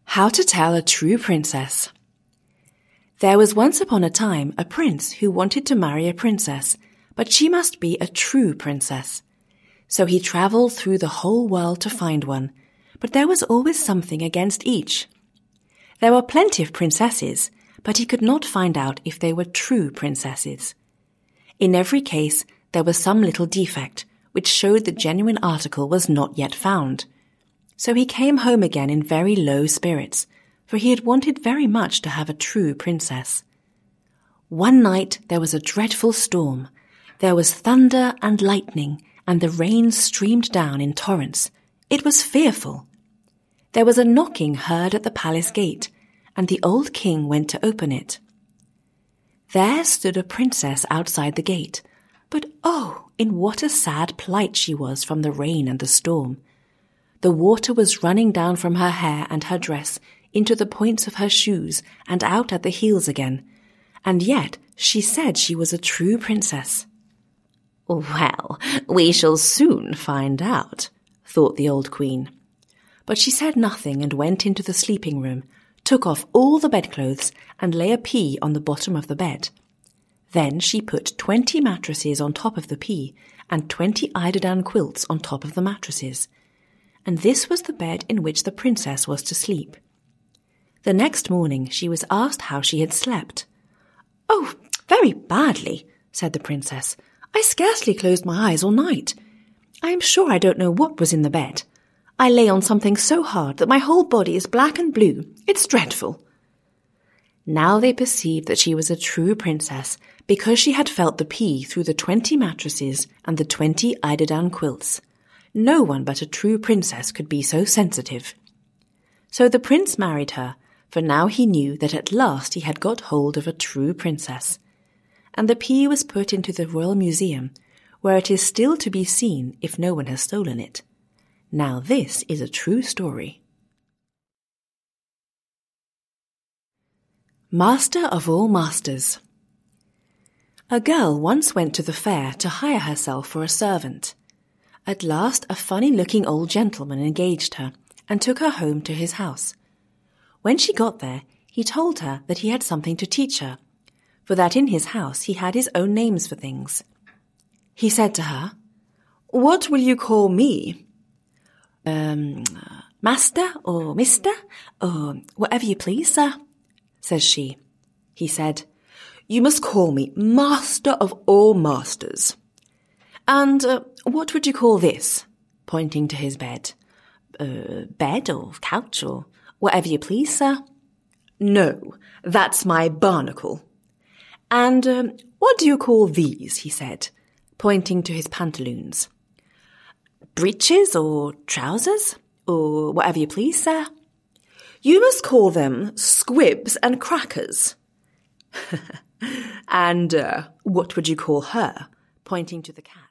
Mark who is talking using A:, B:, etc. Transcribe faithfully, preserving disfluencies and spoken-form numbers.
A: How to tell a true princess. There was once upon a time a prince who wanted to marry a princess, but she must be a true princess. So he travelled through the whole world to find one, but there was always something against each. There were plenty of princesses, but he could not find out if they were true princesses. In every case, there was some little defect, which showed the genuine article was not yet found. So he came home again in very low spirits, for he had wanted very much to have a true princess. One night there was a dreadful storm. There was thunder and lightning, and the rain streamed down in torrents. It was fearful. There was a knocking heard at the palace gate, and the old king went to open it. There stood a princess outside the gate, but oh, in what a sad plight she was from the rain and the storm. The water was running down from her hair and her dress into the points of her shoes and out at the heels again, and yet she said she was a true princess. "Well, we shall soon find out," thought the old queen. But she said nothing and went into the sleeping room, took off all the bedclothes and lay a pea on the bottom of the bed. Then she put twenty mattresses on top of the pea and twenty eiderdown quilts on top of the mattresses, and this was the bed in which the princess was to sleep. The next morning she was asked how she had slept. "Oh, very badly," said the princess. "I scarcely closed my eyes all night. I am sure I don't know what was in the bed. I lay on something so hard that my whole body is black and blue. It's dreadful." Now they perceived that she was a true princess because she had felt the pea through the twenty mattresses and the twenty eiderdown quilts. No one but a true princess could be so sensitive. So the prince married her, for now he knew that at last he had got hold of a true princess. And the pea was put into the Royal Museum, where it is still to be seen if no one has stolen it. Now this is a true story. Master of all masters. A girl once went to the fair to hire herself for a servant. At last a funny-looking old gentleman engaged her and took her home to his house. When she got there, he told her that he had something to teach her, for that in his house he had his own names for things. He said to her, "What will you call me?" Um, "Master or Mister, or whatever you please, sir," says she. He said, "You must call me Master of all Masters. And uh, what would you call this?" pointing to his bed. Uh, bed or couch or whatever you please, sir." "No, that's my barnacle." "And um, what do you call these?" he said, pointing to his pantaloons. "Breeches or trousers or whatever you please, sir." "You must call them squibs and crackers." "And uh, what would you call her?" pointing to the cat.